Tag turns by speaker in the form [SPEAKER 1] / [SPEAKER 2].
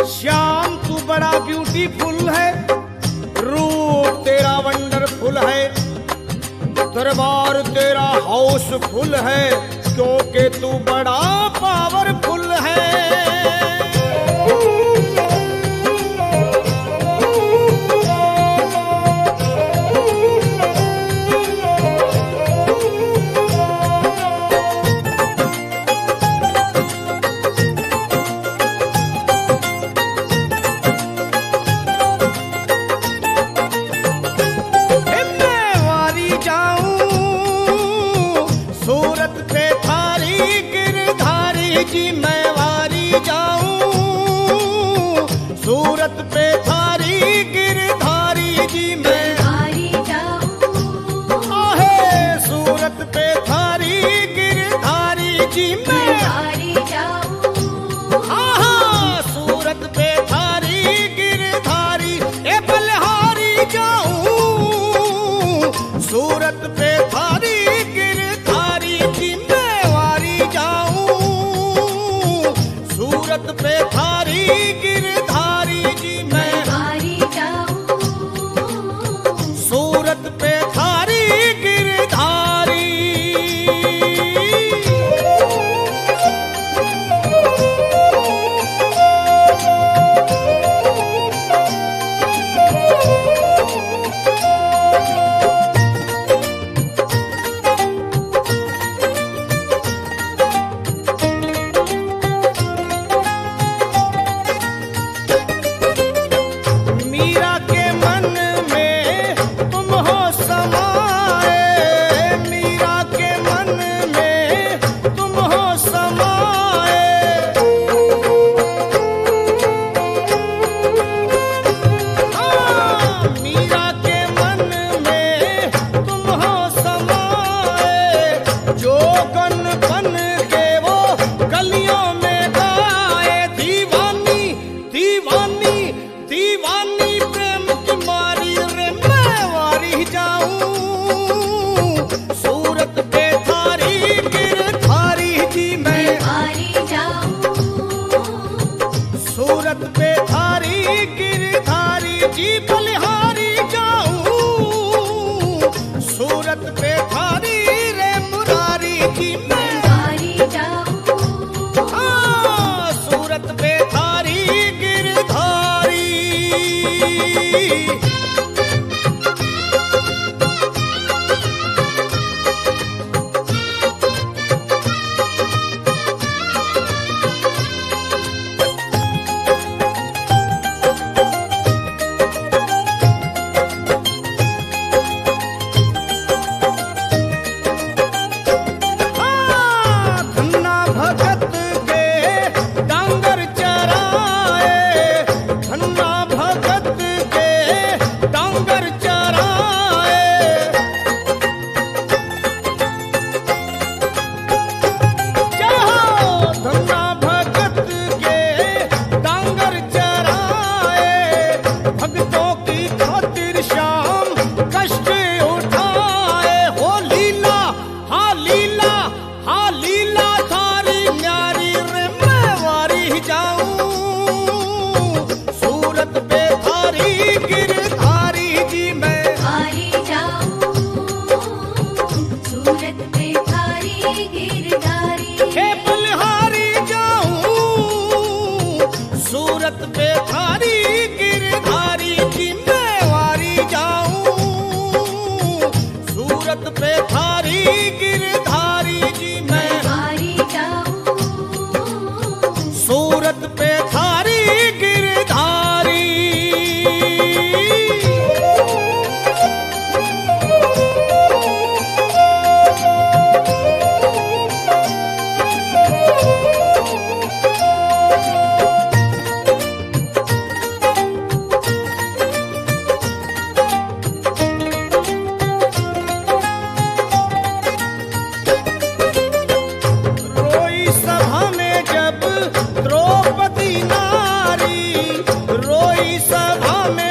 [SPEAKER 1] श्याम तू बड़ा ब्यूटीफुल है, रूप तेरा वंडरफुल है, दरबार तेरा हाउसफुल है, क्योंकि तू बड़ा पावरफुल है। जी मैं वारी जाऊं, सूरत पे थारी गिरधारी जी मैं
[SPEAKER 2] वारी जाऊं,
[SPEAKER 1] आहे सूरत पे थारी गिरधारी जी मैं
[SPEAKER 2] वारी जाऊं,
[SPEAKER 1] आहा सूरत पे थारी गिरधारी ए बलिहारी जाऊं, सूरत पे थारी गिरधारी जी मैं वारी जाऊं, सूरत पे थारी गिरधारी जी मैं
[SPEAKER 2] वारी जाऊं,
[SPEAKER 1] सूरत पे थारी गिरधारी। मीरा के मन में तुम हो समाए, मीरा के मन में तुम हो समाए, हाँ, मीरा के मन में तुम हो समाए, जो गन बन के वो गलियों में गाए, दीवानी दीवानी दीवानी प्रेम की मारी रे मैं वारी जाऊं, सूरत पे थारी गिरधारी जी मैं
[SPEAKER 2] वारी जाऊं,
[SPEAKER 1] सूरत पे थारी गिरधारी जी बलिहारी जाऊं, सूरत पे थारी रे मुरारी जी मैं
[SPEAKER 2] वारी जाऊं,
[SPEAKER 1] हाँ, सूरत पे थारी गिरधारी। हाँ, धन्ना भगत के डांगर चराए, धन्ना भगत के डांगर चराए, जय हो धन्ना भगत के डांगर चराए, भक्तों की खातिर शाम कष्ट उठाए, हो लीला हाँ लीला हाँ लीला थारी न्यारी रे मैं वारी जाऊं, सूरत पे थारी गिरधारी जी मैं
[SPEAKER 2] वारी जाऊं, सूरत पे थारी गिरधारी,
[SPEAKER 1] हे बलिहारी जाऊं, सूरत पे थारी गिरधारी जी मैं वारी जाऊं, सूरत पे थारी गिरधारी जी मैं
[SPEAKER 2] वारी जाऊं,
[SPEAKER 1] सूरत पे थारी गिरधारी। रोई सभा में जब द्रौपदी नारी, रोई सभा में